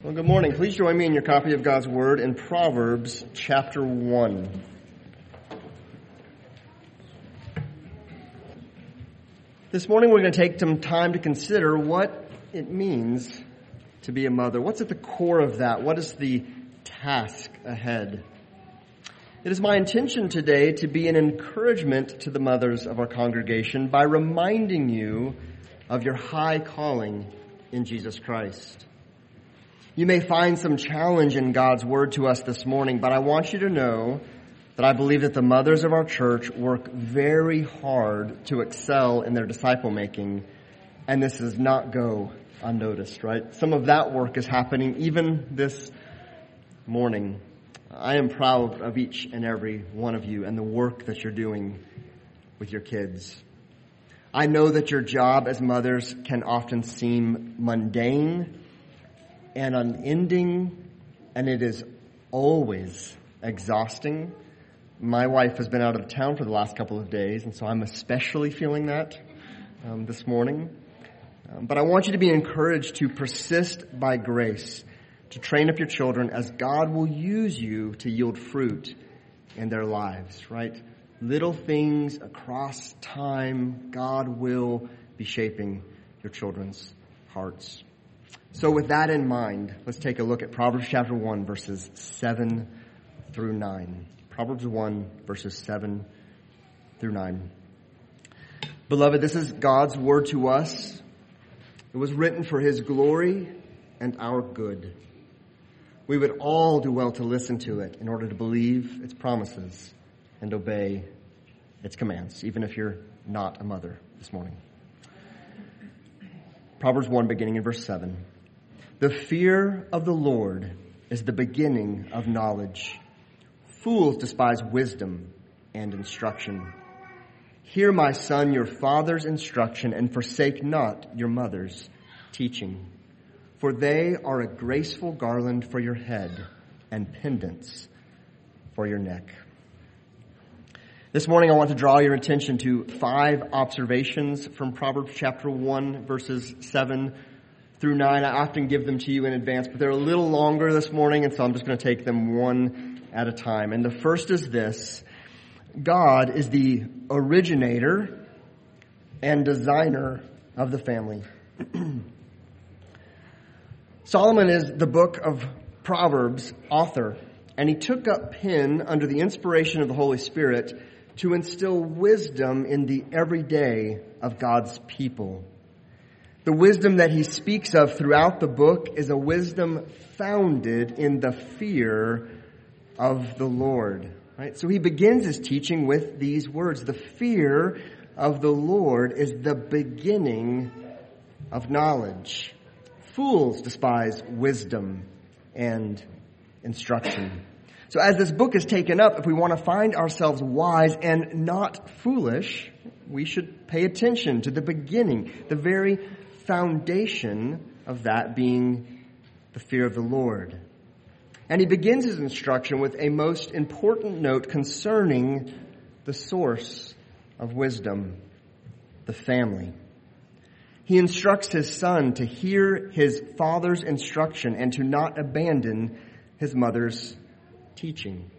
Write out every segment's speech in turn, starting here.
Well, good morning. Please join me in your copy of God's Word in Proverbs chapter 1. This morning we're going to take some time to consider what it means to be a mother. What's at the core of that? What is the task ahead? It is my intention today to be an encouragement to the mothers of our congregation by reminding you of your high calling in Jesus Christ. You may find some challenge in God's Word to us this morning, but I want you to know that I believe that the mothers of our church work very hard to excel in their disciple making, and this does not go unnoticed, right? Some of that work is happening even this morning. I am proud of each and every one of you and the work that you're doing with your kids. I know that your job as mothers can often seem mundane and unending, and it is always exhausting. My wife has been out of town for the last couple of days, and so I'm especially feeling that this morning. But I want you to be encouraged to persist by grace, to train up your children as God will use you to yield fruit in their lives, right? Little things across time, God will be shaping your children's hearts. So with that in mind, let's take a look at Proverbs chapter 1, verses 7 through 9. Proverbs 1, verses 7 through 9. Beloved, this is God's word to us. It was written for His glory and our good. We would all do well to listen to it in order to believe its promises and obey its commands, even if you're not a mother this morning. Proverbs 1, beginning in verse 7. The fear of the Lord is the beginning of knowledge. Fools despise wisdom and instruction. Hear, my son, your father's instruction, and forsake not your mother's teaching. For they are a graceful garland for your head and pendants for your neck. This morning I want to draw your attention to 5 observations from Proverbs chapter 1, verses 7 through 9. I often give them to you in advance, but they're a little longer this morning, and so I'm just going to take them one at a time. And the first is this: God is the originator and designer of the family. Solomon is the book of Proverbs author, and he took up pen under the inspiration of the Holy Spirit to instill wisdom in the everyday of God's people. The wisdom that he speaks of throughout the book is a wisdom founded in the fear of the Lord. Right? So he begins his teaching with these words: the fear of the Lord is the beginning of knowledge. Fools despise wisdom and instruction. So as this book is taken up, if we want to find ourselves wise and not foolish, we should pay attention to the beginning, the very foundation of that being the fear of the Lord. And he begins his instruction with a most important note concerning the source of wisdom, the family. He instructs his son to hear his father's instruction and to not abandon his mother's teaching.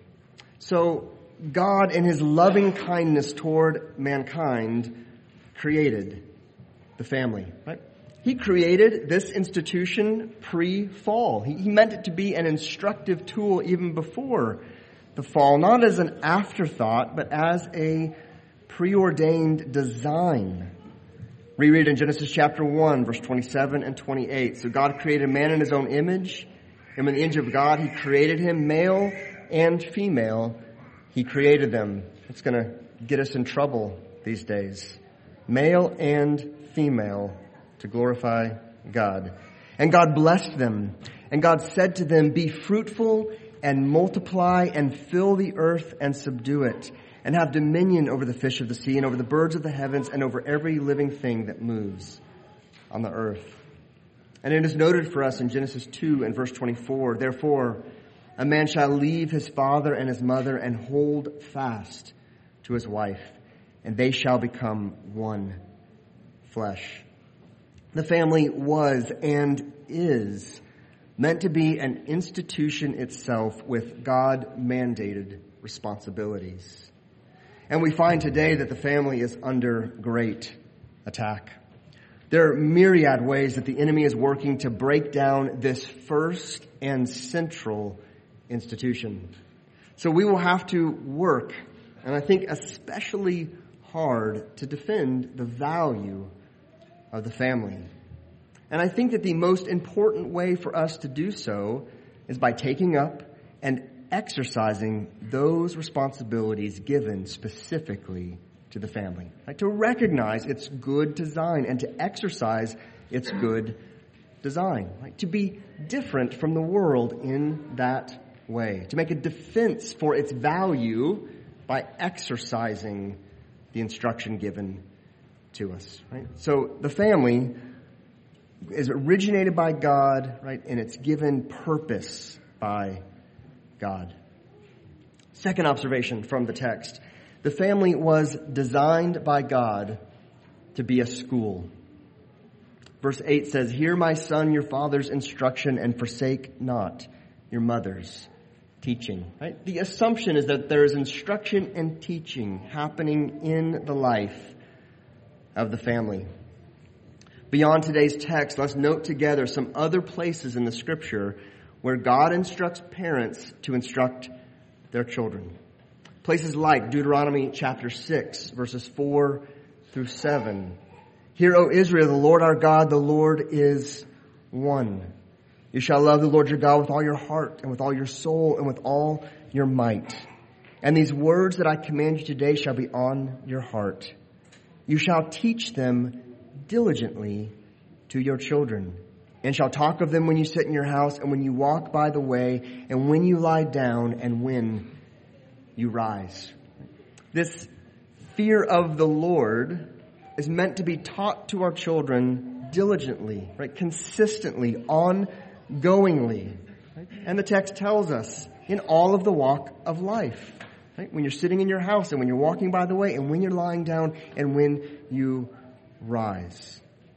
So God, in his loving kindness toward mankind, created the family, right? He created this institution pre-fall. He meant it to be an instructive tool even before the fall, not as an afterthought, but as a preordained design. Reread in Genesis chapter 1, verse 27 and 28. So God created man in his own image, and in the image of God he created him, male and female. He created them. It's going to get us in trouble these days. Male and female, to glorify God. And God blessed them. And God said to them, be fruitful and multiply and fill the earth and subdue it, and have dominion over the fish of the sea and over the birds of the heavens and over every living thing that moves on the earth. And it is noted for us in Genesis 2 and verse 24, therefore a man shall leave his father and his mother and hold fast to his wife, and they shall become one flesh. The family was and is meant to be an institution itself with God-mandated responsibilities. And we find today that the family is under great attack. There are myriad ways that the enemy is working to break down this first and central institution. So we will have to work, and I think especially hard, to defend the value of the family. And I think that the most important way for us to do so is by taking up and exercising those responsibilities given specifically to the family. Right? To recognize its good design and to exercise its good design. Right? To be different from the world in that way. To make a defense for its value by exercising the instruction given to us. Right? So the family is originated by God, right, and it's given purpose by God. Second observation from the text. The family was designed by God to be a school. Verse 8 says, "Hear, my son, your father's instruction, and forsake not your mother's teaching." Right? The assumption is that there is instruction and teaching happening in the life of the family. Beyond today's text, let's note together some other places in the Scripture where God instructs parents to instruct their children. Places like Deuteronomy chapter 6, verses 4 through 7. "Hear, O Israel, the Lord our God, the Lord is one. You shall love the Lord your God with all your heart and with all your soul and with all your might. And these words that I command you today shall be on your heart. You shall teach them diligently to your children, and shall talk of them when you sit in your house, and when you walk by the way, and when you lie down, and when you rise." This fear of the Lord is meant to be taught to our children diligently, right? Consistently, ongoingly. Right? And the text tells us in all of the walk of life. Right? When you're sitting in your house, and when you're walking by the way, and when you're lying down, and when you rise.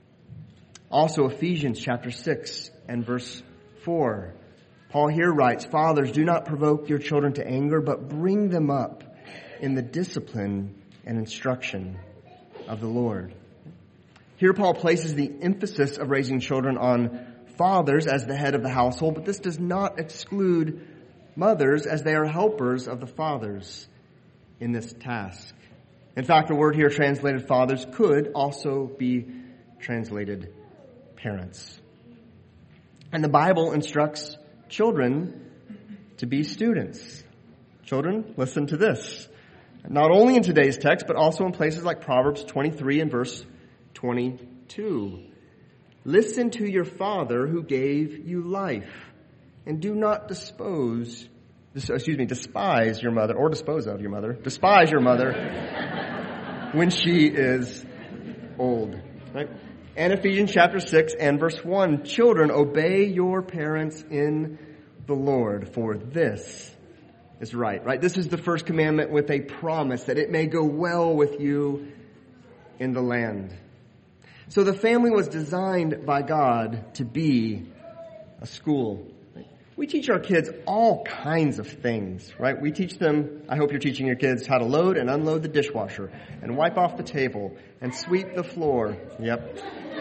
Also, Ephesians chapter 6 and verse 4. Paul here writes, "Fathers, do not provoke your children to anger, but bring them up in the discipline and instruction of the Lord." Here Paul places the emphasis of raising children on fathers as the head of the household, but this does not exclude mothers as they are helpers of the fathers in this task. In fact, the word here translated fathers could also be translated parents. And the Bible instructs children to be students. Children, listen to this. Not only in today's text, but also in places like Proverbs 23 and verse 22. "Listen to your father who gave you life, and do not despise your mother," or dispose of your mother. "Despise your mother when she is old." Right? And Ephesians chapter 6 and verse 1, "Children, obey your parents in the Lord, for this is right." Right? This is the first commandment with a promise that it may go well with you in the land. So the family was designed by God to be a school. We teach our kids all kinds of things, right? We teach them, I hope you're teaching your kids how to load and unload the dishwasher and wipe off the table and sweep the floor. Yep.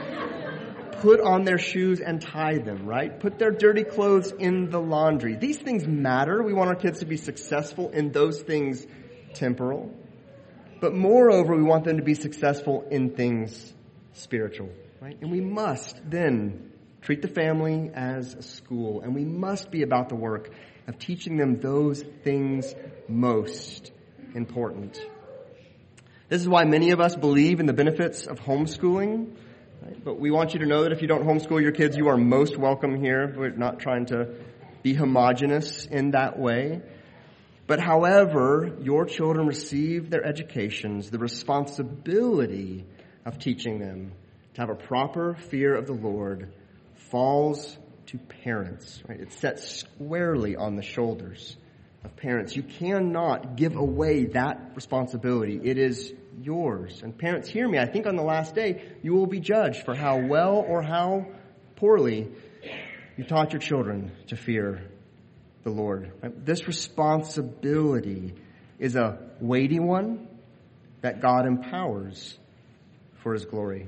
Put on their shoes and tie them, right? Put their dirty clothes in the laundry. These things matter. We want our kids to be successful in those things temporal. But moreover, we want them to be successful in things spiritual, right? And we must then treat the family as a school, and we must be about the work of teaching them those things most important. This is why many of us believe in the benefits of homeschooling, right? But we want you to know that if you don't homeschool your kids, you are most welcome here. We're not trying to be homogenous in that way. But however your children receive their educations, the responsibility of teaching them to have a proper fear of the Lord falls to parents, right? It's set squarely on the shoulders of parents. You cannot give away that responsibility. It is yours. And parents, hear me. I think on the last day, you will be judged for how well or how poorly You've taught your children to fear the Lord. Right? This responsibility is a weighty one that God empowers for His glory.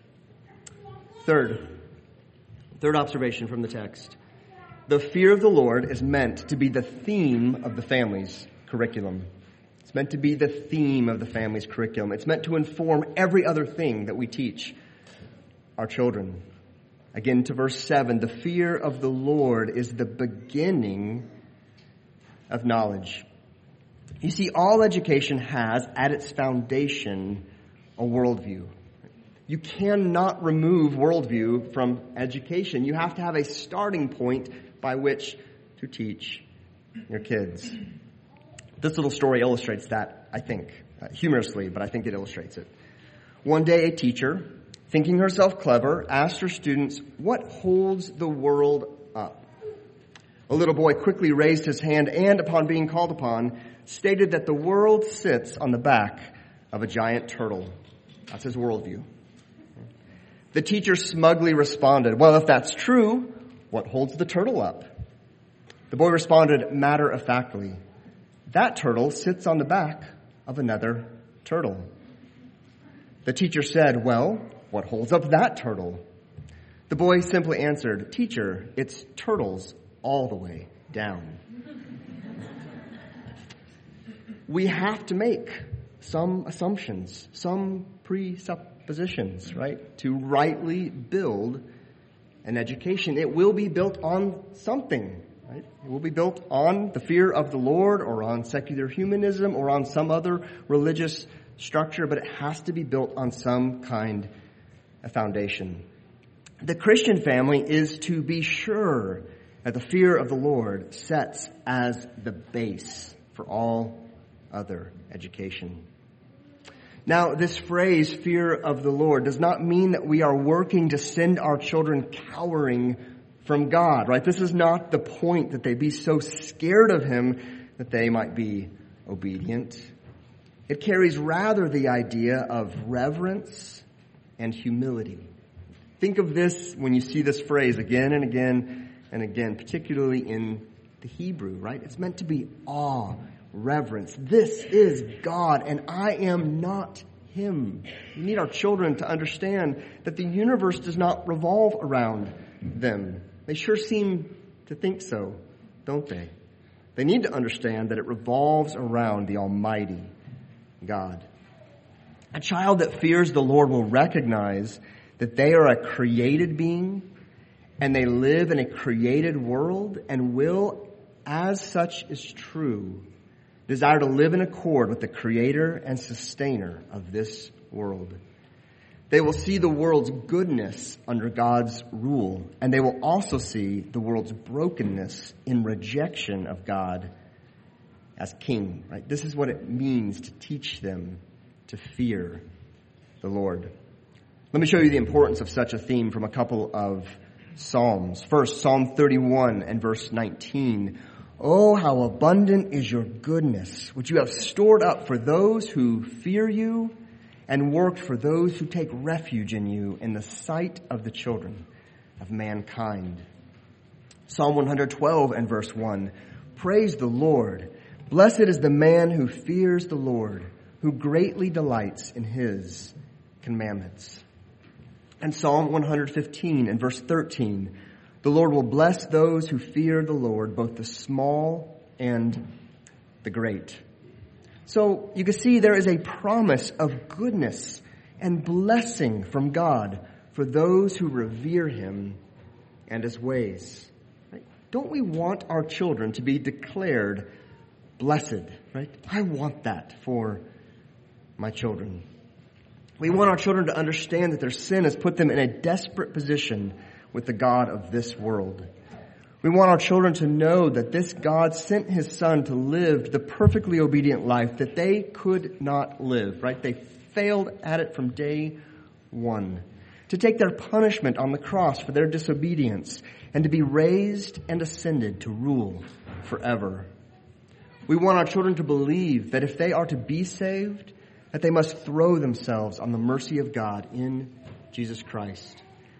Third observation from the text. The fear of the Lord is meant to be the theme of the family's curriculum. It's meant to be the theme of the family's curriculum. It's meant to inform every other thing that we teach our children. Again, to verse 7, the fear of the Lord is the beginning of knowledge. You see, all education has at its foundation a worldview. You cannot remove worldview from education. You have to have a starting point by which to teach your kids. This little story illustrates that, I think, humorously, but I think it illustrates it. One day, a teacher, thinking herself clever, asked her students, "What holds the world up?" A little boy quickly raised his hand and, upon being called upon, stated that the world sits on the back of a giant turtle. That's his worldview. The teacher smugly responded, "Well, if that's true, what holds the turtle up?" The boy responded matter-of-factly, "That turtle sits on the back of another turtle." The teacher said, "Well, what holds up that turtle?" The boy simply answered, "Teacher, it's turtles all the way down." We have to make some assumptions, some presuppositions, right, to rightly build an education. It will be built on something, right? It will be built on the fear of the Lord or on secular humanism or on some other religious structure, but it has to be built on some kind of foundation. The Christian family is to be sure that the fear of the Lord sets as the base for all other education. Now, this phrase, fear of the Lord, does not mean that we are working to send our children cowering from God, right? This is not the point, that they be so scared of Him that they might be obedient. It carries rather the idea of reverence and humility. Think of this when you see this phrase again and again and again, particularly in the Hebrew, right? It's meant to be awe, reverence. This is God, and I am not Him. We need our children to understand that the universe does not revolve around them. They sure seem to think so, don't they? They need to understand that it revolves around the Almighty God. A child that fears the Lord will recognize that they are a created being and they live in a created world and will, as such is true, desire to live in accord with the creator and sustainer of this world. They will see the world's goodness under God's rule, and they will also see the world's brokenness in rejection of God as king. Right? This is what it means to teach them to fear the Lord. Let me show you the importance of such a theme from a couple of Psalms. First, Psalm 31 and verse 19. "Oh, how abundant is your goodness, which you have stored up for those who fear you and worked for those who take refuge in you in the sight of the children of mankind." Psalm 112 and verse 1. "Praise the Lord. Blessed is the man who fears the Lord, who greatly delights in His commandments." And Psalm 115 and verse 13. "The Lord will bless those who fear the Lord, both the small and the great." So you can see there is a promise of goodness and blessing from God for those who revere Him and His ways. Right? Don't we want our children to be declared blessed? Right? I want that for my children. We want our children to understand that their sin has put them in a desperate position with the God of this world. We want our children to know that this God sent His Son to live the perfectly obedient life that they could not live, right? They failed at it from day one. To take their punishment on the cross for their disobedience and to be raised and ascended to rule forever. We want our children to believe that if they are to be saved, that they must throw themselves on the mercy of God in Jesus Christ.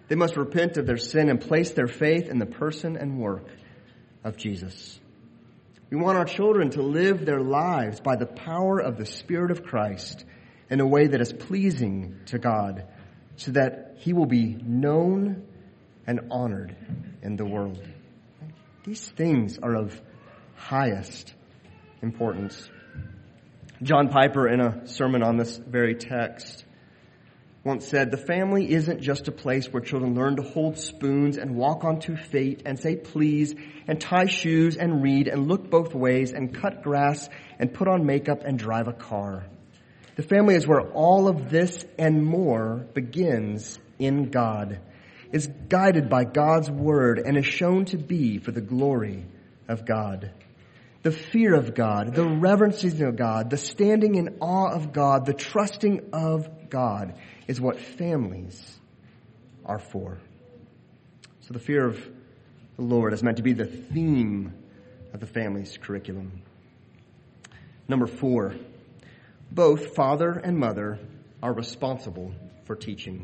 They must repent of their sin and place their faith in the person and work of Jesus. We want our children to live their lives by the power of the Spirit of Christ in a way that is pleasing to God, so that He will be known and honored in the world. These things are of highest importance. John Piper, in a sermon on this very text, once said, "The family isn't just a place where children learn to hold spoons and walk on 2 feet and say please and tie shoes and read and look both ways and cut grass and put on makeup and drive a car. The family is where all of this and more begins in God, is guided by God's word, and is shown to be for the glory of God. The fear of God, the reverencing of God, the standing in awe of God, the trusting of God is what families are for." So the fear of the Lord is meant to be the theme of the family's curriculum. Number 4, both father and mother are responsible for teaching.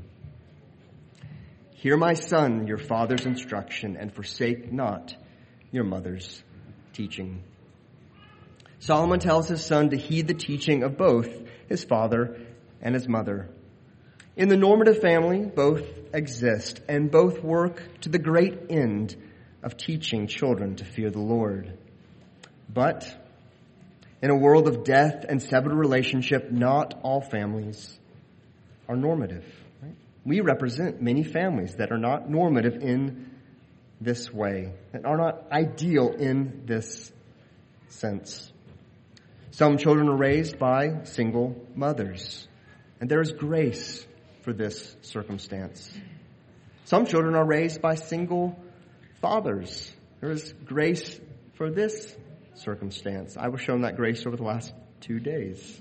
"Hear, my son, your father's instruction, and forsake not your mother's teaching." Solomon tells his son to heed the teaching of both his father and his mother. In the normative family, both exist and both work to the great end of teaching children to fear the Lord. But in a world of death and severed relationship, not all families are normative. Right? We represent many families that are not normative in this way, that are not ideal in this sense. Some children are raised by single mothers, and there is grace for this circumstance. Some children are raised by single fathers. There is grace for this circumstance. I was shown that grace over the last 2 days.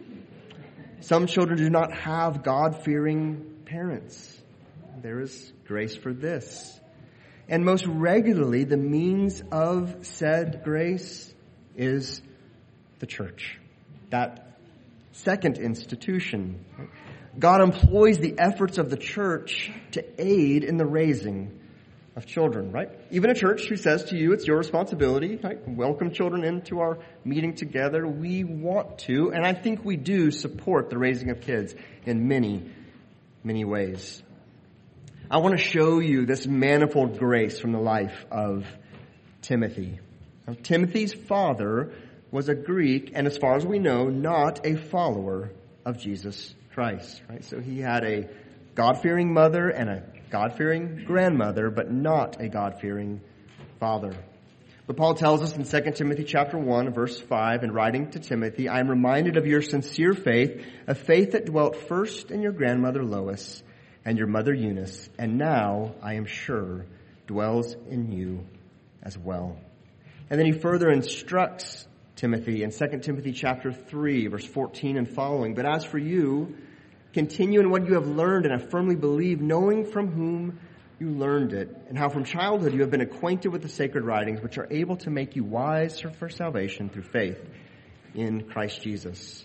Some children do not have God-fearing parents. There is grace for this. And most regularly, the means of said grace is the church, that second institution. God employs the efforts of the church to aid in the raising of children, right? Even a church who says to you, it's your responsibility, right? Welcome children into our meeting together. We want to, and I think we do, support the raising of kids in many, many ways. I want to show you this manifold grace from the life of Timothy. Now, Timothy's father was a Greek, and as far as we know, not a follower of Jesus Christ. Right? So he had a God-fearing mother and a God-fearing grandmother, but not a God-fearing father. But Paul tells us in 2 Timothy chapter 1, verse 5, in writing to Timothy, "I am reminded of your sincere faith, a faith that dwelt first in your grandmother Lois and your mother Eunice, and now, I am sure, dwells in you as well." And then he further instructs Timothy in 2 Timothy chapter 3, verse 14 and following. "But as for you, continue in what you have learned and have firmly believed, knowing from whom you learned it, and how from childhood you have been acquainted with the sacred writings, which are able to make you wise for salvation through faith in Christ Jesus."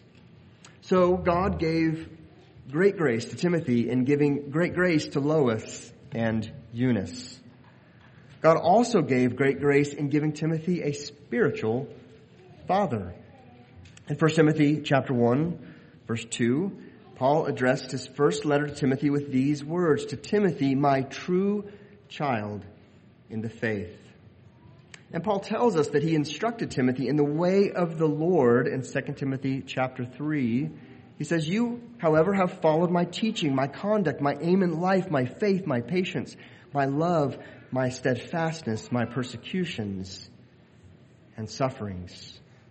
So God gave great grace to Timothy in giving great grace to Lois and Eunice. God also gave great grace in giving Timothy a spiritual father. In 1 Timothy chapter 1, verse 2, Paul addressed his first letter to Timothy with these words, "To Timothy, my true child in the faith." And Paul tells us that he instructed Timothy in the way of the Lord in 2 Timothy chapter 3. He says, "You, however, have followed my teaching, my conduct, my aim in life, my faith, my patience, my love, my steadfastness, my persecutions and sufferings."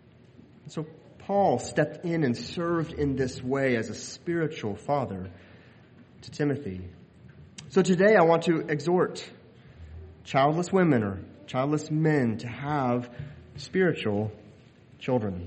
So Paul stepped in and served in this way as a spiritual father to Timothy. So today I want to exhort childless women or childless men to have spiritual children.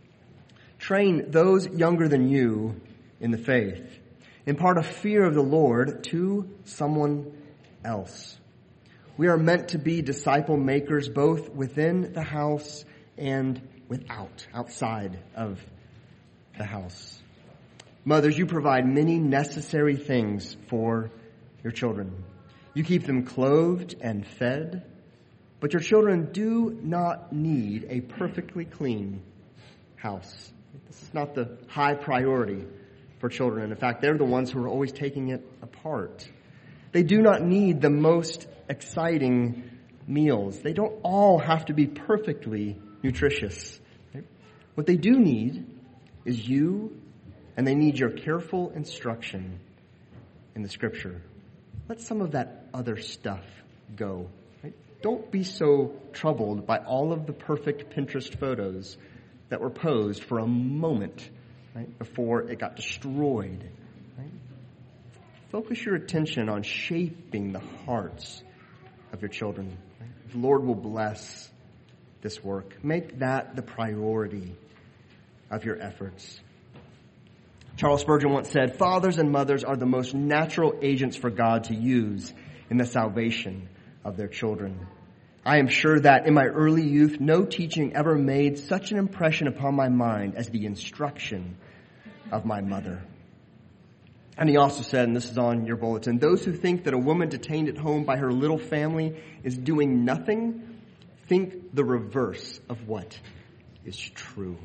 Train those younger than you in the faith. Impart a fear of the Lord to someone else. We are meant to be disciple makers both within the house and outside of the house. Mothers, you provide many necessary things for your children. You keep them clothed and fed, but your children do not need a perfectly clean house. This is not the high priority for children. In fact, they're the ones who are always taking it apart. They do not need the most exciting meals. They don't all have to be perfectly nutritious. Right? What they do need is you, and they need your careful instruction in the Scripture. Let some of that other stuff go. Right? Don't be so troubled by all of the perfect Pinterest photos that were posed for a moment, right, before it got destroyed. Right? Focus your attention on shaping the hearts of your children. Right? The Lord will bless this work. Make that the priority of your efforts. Charles Spurgeon once said, "Fathers and mothers are the most natural agents for God to use in the salvation of their children. I am sure that in my early youth, no teaching ever made such an impression upon my mind as the instruction of my mother." And he also said, and this is on your bulletin, "Those who think that a woman detained at home by her little family is doing nothing, think the reverse of what is true."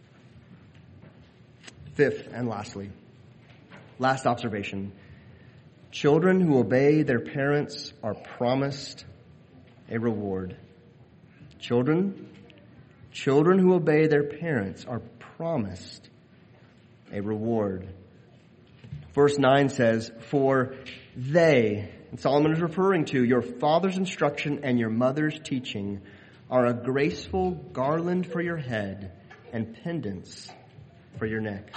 Fifth and lastly, last observation, children who obey their parents are promised a reward. Children who obey their parents are promised a reward. Verse 9 says, "For they," and Solomon is referring to your father's instruction and your mother's teaching, "are a graceful garland for your head and pendants for your neck."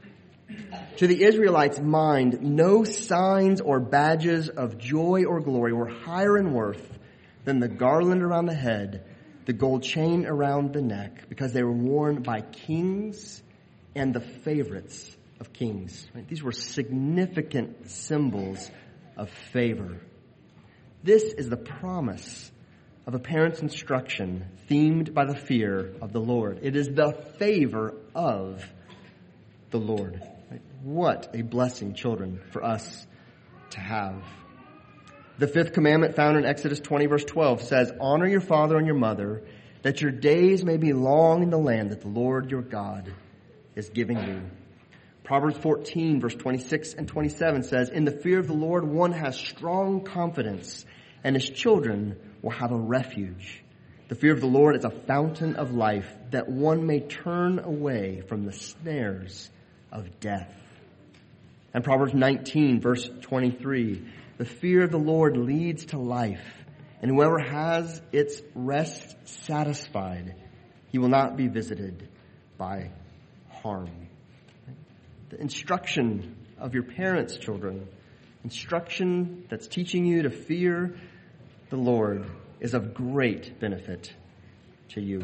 To the Israelites' mind, no signs or badges of joy or glory were higher in worth than the garland around the head, the gold chain around the neck, because they were worn by kings and the favorites of kings. Right? These were significant symbols of favor. This is the promise of a parent's instruction themed by the fear of the Lord. It is the favor of the Lord. Right? What a blessing, children, for us to have. The fifth commandment found in Exodus 20, verse 12 says, "Honor your father and your mother, that your days may be long in the land that the Lord your God is giving you." Proverbs 14, verse 26 and 27 says, "In the fear of the Lord one has strong confidence, and his children will have a refuge. The fear of the Lord is a fountain of life, that one may turn away from the snares of death." And Proverbs 19, verse 23, "The fear of the Lord leads to life, and whoever has its rest satisfied, he will not be visited by harm." The instruction of your parents, children, instruction that's teaching you to fear the Lord, is of great benefit to you.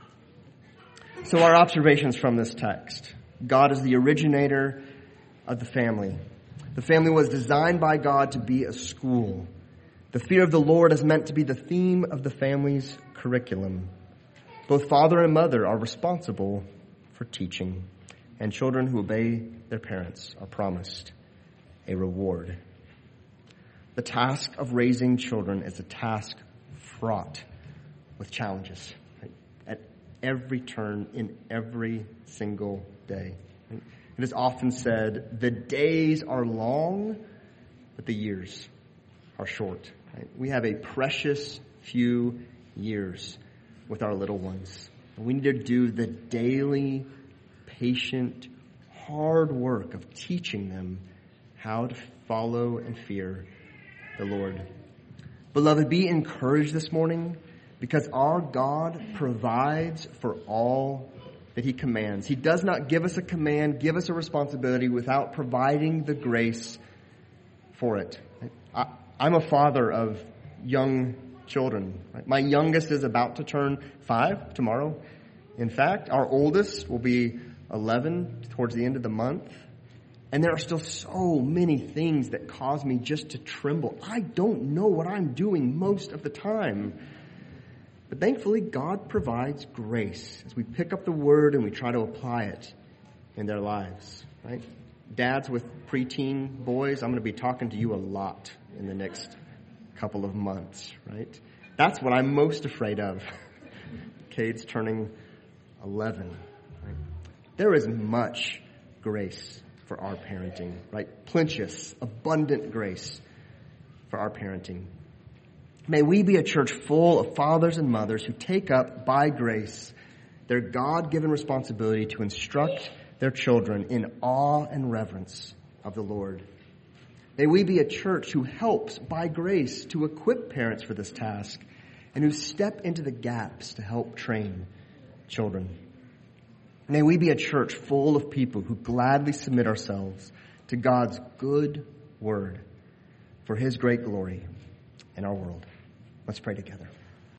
So our observations from this text: God is the originator of the family. The family was designed by God to be a school. The fear of the Lord is meant to be the theme of the family's curriculum. Both father and mother are responsible for teaching, and children who obey their parents are promised a reward. The task of raising children is a task fraught with challenges, right? At every turn, in every single day. Right? It is often said, the days are long, but the years are short. Right? We have a precious few years with our little ones. We need to do the daily, patient, hard work of teaching them how to follow and fear the Lord. Beloved, be encouraged this morning, because our God provides for all that He commands. He does not give us a command, give us a responsibility without providing the grace for it. I'm a father of young children. My youngest is about to turn 5 tomorrow. In fact, our oldest will be 11 towards the end of the month. And there are still so many things that cause me just to tremble. I don't know what I'm doing most of the time. But thankfully, God provides grace as we pick up the Word and we try to apply it in their lives. Right? Dads with preteen boys, I'm going to be talking to you a lot in the next couple of months, right? That's what I'm most afraid of. Cade's turning 11. Right? There is much grace for our parenting, right? Plenteous, abundant grace for our parenting. May we be a church full of fathers and mothers who take up by grace their God-given responsibility to instruct their children in awe and reverence of the Lord. May we be a church who helps by grace to equip parents for this task and who step into the gaps to help train children. May we be a church full of people who gladly submit ourselves to God's good word for his great glory in our world. Let's pray together.